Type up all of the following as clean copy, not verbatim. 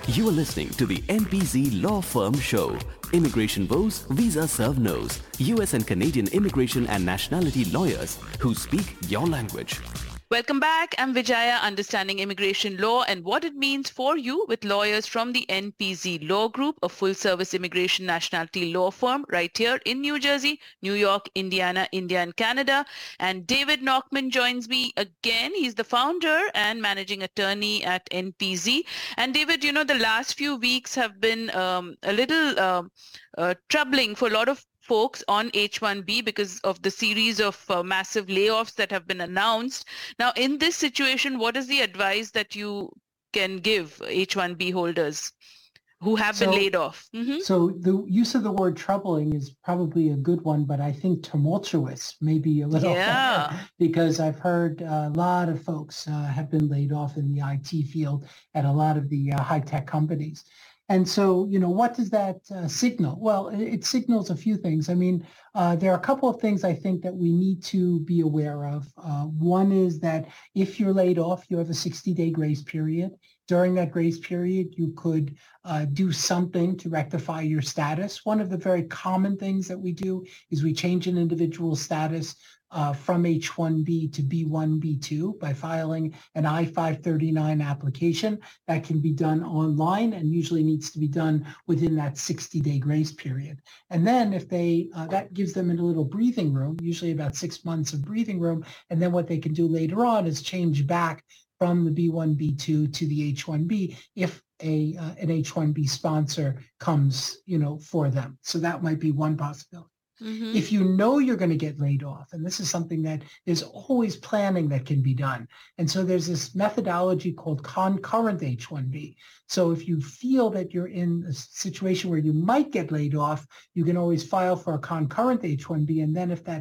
You are listening to the NPZ Law Firm Show. Immigration woes, visa serve nos. US and Canadian immigration and nationality lawyers who speak your language. Welcome back. I'm Vijaya, understanding immigration law and what it means for you with lawyers from the NPZ Law Group, a full-service immigration nationality law firm right here in New Jersey, New York, Indiana, India, and Canada. And David Knockman joins me again. He's the founder and managing attorney at NPZ. And David, you know, the last few weeks have been a little troubling for a lot of folks on H-1B because of the series of massive layoffs that have been announced. Now, in this situation, what is the advice that you can give H-1B holders who have been laid off? Mm-hmm. So the use of the word troubling is probably a good one, but I think tumultuous may be a little better, because I've heard a lot of folks have been laid off in the IT field at a lot of the high-tech companies. And so, you know, what does that signal? Well, it signals a few things. I mean, there are a couple of things I think that we need to be aware of. One is that if you're laid off, you have a 60-day grace period. During that grace period, you could do something to rectify your status. One of the very common things that we do is we change an individual's status from H-1B to B-1, B-2 by filing an I-539 application. That can be done online and usually needs to be done within that 60-day grace period. And then if they, that gives them a little breathing room, usually about 6 months of breathing room. And then what they can do later on is change back from the B-1, B-2 to the H-1B if an H-1B sponsor comes, you know, for them. So that might be one possibility. Mm-hmm. If you know you're going to get laid off, and this is something that there's always planning that can be done. And so there's this methodology called concurrent H-1B. So if you feel that you're in a situation where you might get laid off, you can always file for a concurrent H-1B. And then if that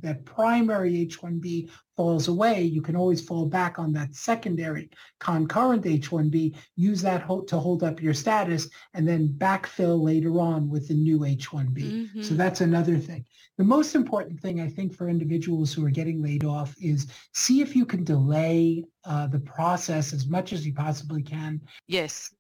primary H-1B falls away, you can always fall back on that secondary concurrent H-1B, use that to hold up your status, and then backfill later on with the new H-1B. Mm-hmm. So that's another thing. The most important thing, I think, for individuals who are getting laid off is see if you can delay the process as much as you possibly can. Yes.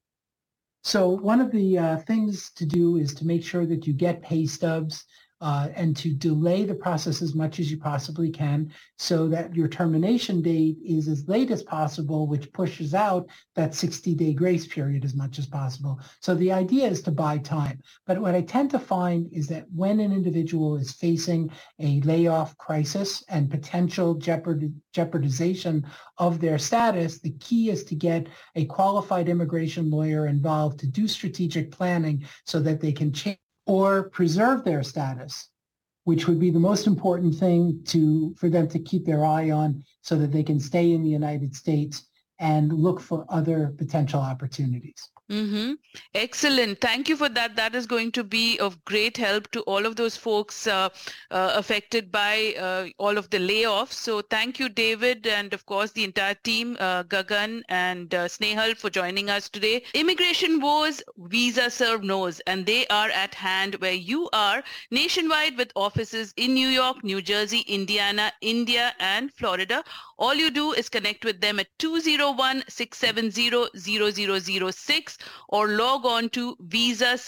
So one of the things to do is to make sure that you get pay stubs and to delay the process as much as you possibly can so that your termination date is as late as possible, which pushes out that 60-day grace period as much as possible. So the idea is to buy time. But what I tend to find is that when an individual is facing a layoff crisis and potential jeopardization of their status, the key is to get a qualified immigration lawyer involved to do strategic planning so that they can change or preserve their status, which would be the most important thing for them to keep their eye on so that they can stay in the United States and look for other potential opportunities. Mm-hmm. Excellent. Thank you for that. That is going to be of great help to all of those folks affected by all of the layoffs. So thank you, David, and of course the entire team, Gagan and Snehal, for joining us today. Immigration woes, visa serve nos, and they are at hand where you are, nationwide with offices in New York, New Jersey, Indiana, India, and Florida. All you do is connect with them at 201-670-0006 or log on to visa